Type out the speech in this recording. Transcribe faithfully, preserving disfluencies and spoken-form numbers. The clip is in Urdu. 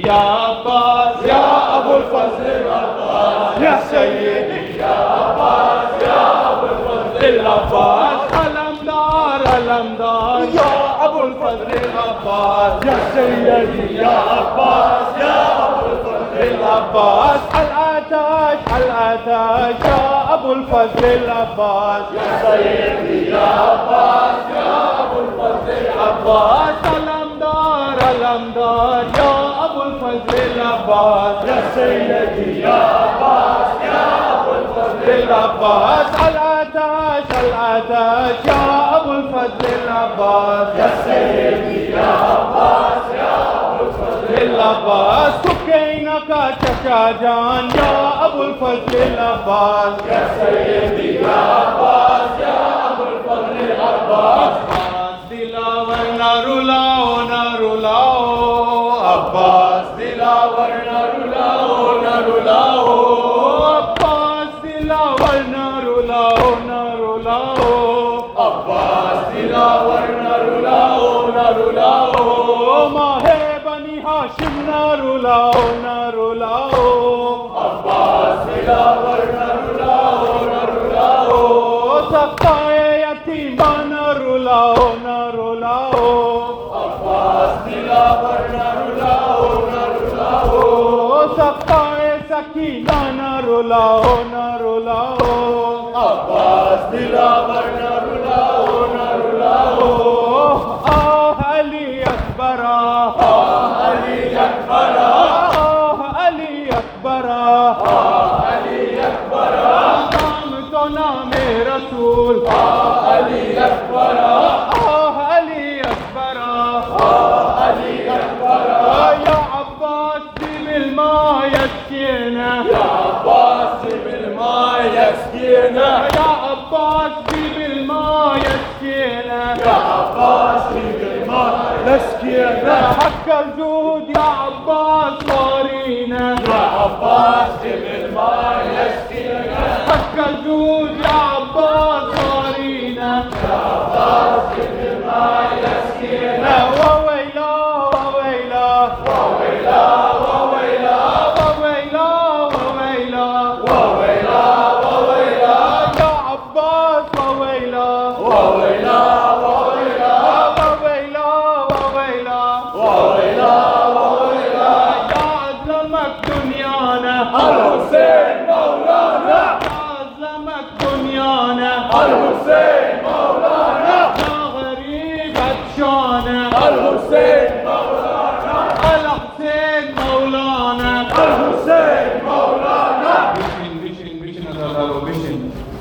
يا عباس يا أبو الفضل العباس يا سيدي يا عباس يا أبو الفضل العباس علمدار علمدار يا أبو الفضل العباس يا سيدي يا عباس يا أبو الفضل العباس الآتاش الآتاش يا أبو الفضل العباس يا سيدي يا عباس يا أبو الفضل العباس علمدار علمدار يا أبو الفضل العباس يا سيدي يا عباس يا أبو الفضل العباس الآتاش الآتاش يا أبو الفضل العباس يا سيدي يا عباس يا أبو الفضل العباس سكينك شجاجان يا أبو الفضل العباس يا سيدي يا عباس يا أبو الفضل العباس दिलावर न रुलाओ न रुलाओ अब्बास दिलावर न रुलाओ न रुलाओ अब्बास दिलावर न रुलाओ न रुलाओ अब्बास दिलावर न रुलाओ न रुलाओ माहे बनी हाशिम न रुलाओ न रुलाओ अब्बास दिलावर न रुलाओ न रुलाओ सख्ताए यतीमा न रुलाओ न रुलाओ अब्बास दिलावर न रुलाओ न रुलाओ सख्ताए सकीना न रुलाओ न रुलाओ अब्बास दिलावर न रुलाओ न रुलाओ आह अली अकबरा आह अली अकबरा आह अली अकबरा आह अली अकबरा नाम तो नाम रसूल आह अली अकबरा आह अली अकबरा आह अली अकबरा या अब्बास بالماء يسقينا يا عباس بالماء يسقينا يا عباس بالماء يسقينا يا عباس بالماء يسقينا حق الجود يا عباس وارينا يا عباس بالماء يسقينا حق الجود يا عباس وارينا يا عباس بالماء يسقينا وويلا وويلا وويلا وويلا وويلا وويلا وويلا وويلا يا عباس وويلا وويلا وويلا وويلا وويلا وويلا وويلا يا أظلمك دنيانا الحسين مولانا يا أظلمك دنيانا الحسين مولانا